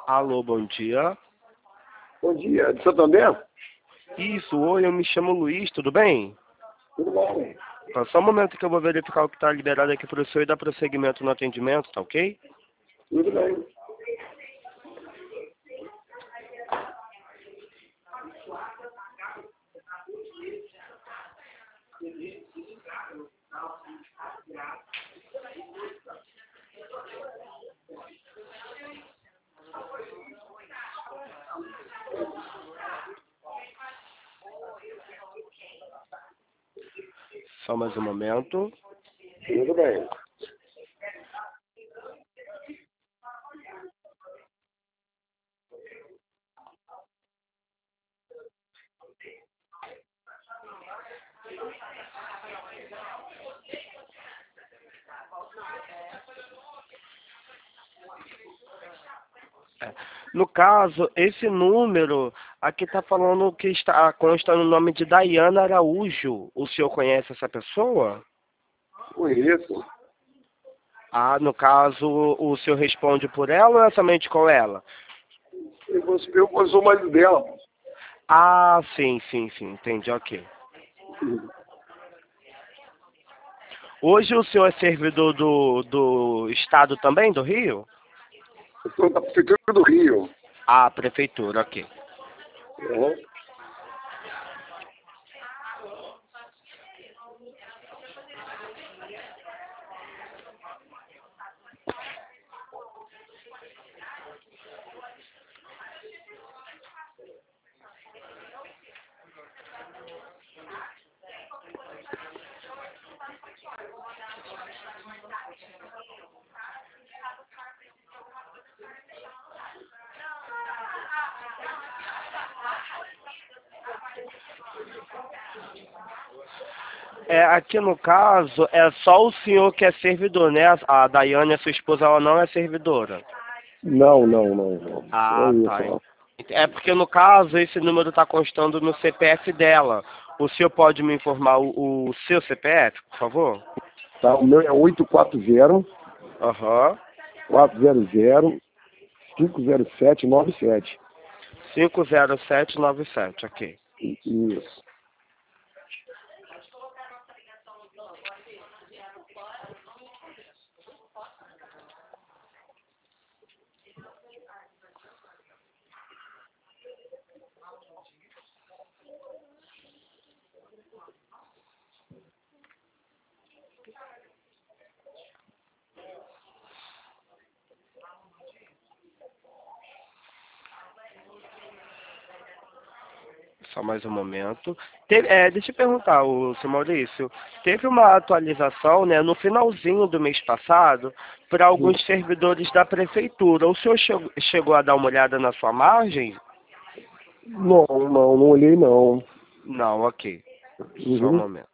Alô, bom dia. Bom dia, de Santander? Isso, oi, eu me chamo Luiz, tudo bem? Tudo bom? Tá, só um momento que eu vou verificar o que está liberado aqui para o senhor e dar prosseguimento no atendimento, tá ok? Tudo bem. Só mais um momento. Tudo bem. No caso, esse número aqui está falando que consta no nome de Daiane Araújo. O senhor conhece essa pessoa? Conheço. Ah, no caso, o senhor responde por ela ou é somente com ela? Eu sou marido dela. Ah, sim, entendi, ok. Hoje o senhor é servidor do estado também, do Rio? Eu sou da Prefeitura do Rio. Ah, prefeitura, ok. Uhum. Aqui no caso, é só o senhor que é servidor, né? A Daiane, a sua esposa, ela não é servidora. Não. Só Ah, eu tá. só. É porque no caso, esse número está constando no CPF dela. O senhor pode me informar o seu CPF, por favor? Tá, o meu é 840 Aham. 400 50797. 50797, ok. Isso. Só mais um momento. Deixa eu perguntar, o senhor Maurício, teve uma atualização, né, no finalzinho do mês passado para alguns servidores da prefeitura. O senhor chegou a dar uma olhada na sua margem? Não olhei não. Não, ok. Só um Uhum. momento.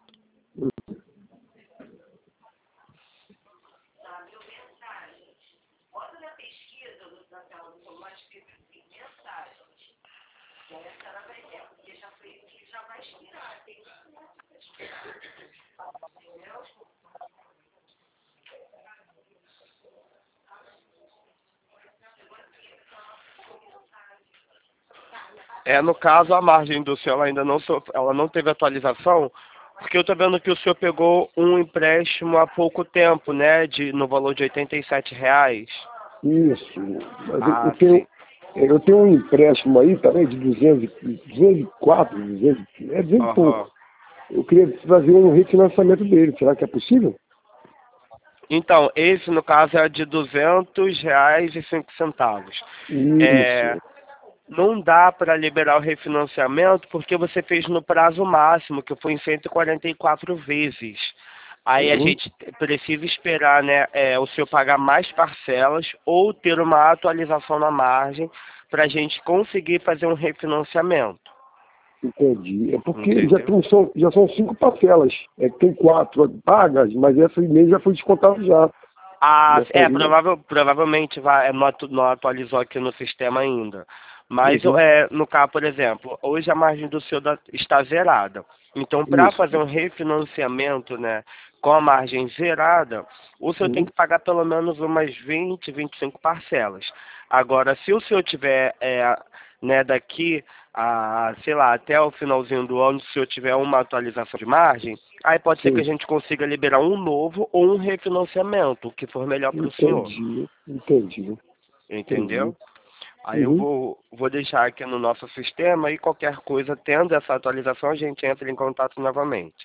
No caso, a margem do senhor ela não teve atualização, porque eu estou vendo que o senhor pegou um empréstimo há pouco tempo, né, no valor de R$ 87. Isso. Mas Ah, sim. eu tenho um empréstimo aí também de 204, 200 e Aham. pouco. Eu queria fazer um refinanciamento dele. Será que é possível? Então, esse, no caso, é de R$ 200,05. É, Isso. não dá para liberar o refinanciamento porque você fez no prazo máximo, que foi em 144 vezes. Aí a Uhum. gente precisa esperar, né, o senhor pagar mais parcelas ou ter uma atualização na margem para a gente conseguir fazer um refinanciamento. Entendi. É porque Entendeu? já são 5 parcelas. É que tem 4 pagas, mas essa e-mail já foi descontado já. Ah, Já saiu. provavelmente não atualizou aqui no sistema ainda. Mas, Uhum. no caso, por exemplo, hoje a margem do senhor está zerada. Então, para fazer Isso. um refinanciamento, né, com a margem zerada, o senhor tem Uhum. que pagar pelo menos umas 25 parcelas. Agora, se o senhor tiver, né, daqui a, sei lá, até o finalzinho do ano, se o senhor tiver uma atualização de margem, aí pode ser que a Sim. gente consiga liberar um novo ou um refinanciamento, o que for melhor para o senhor. Entendi. Entendi. Entendi. Entendeu? Aí eu Uhum. vou deixar aqui no nosso sistema e qualquer coisa, tendo essa atualização, a gente entra em contato novamente.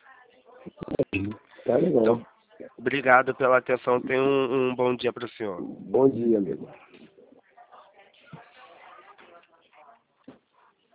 Tá legal. Então, obrigado pela atenção. Tenha um bom dia para o senhor. Bom dia, amigo.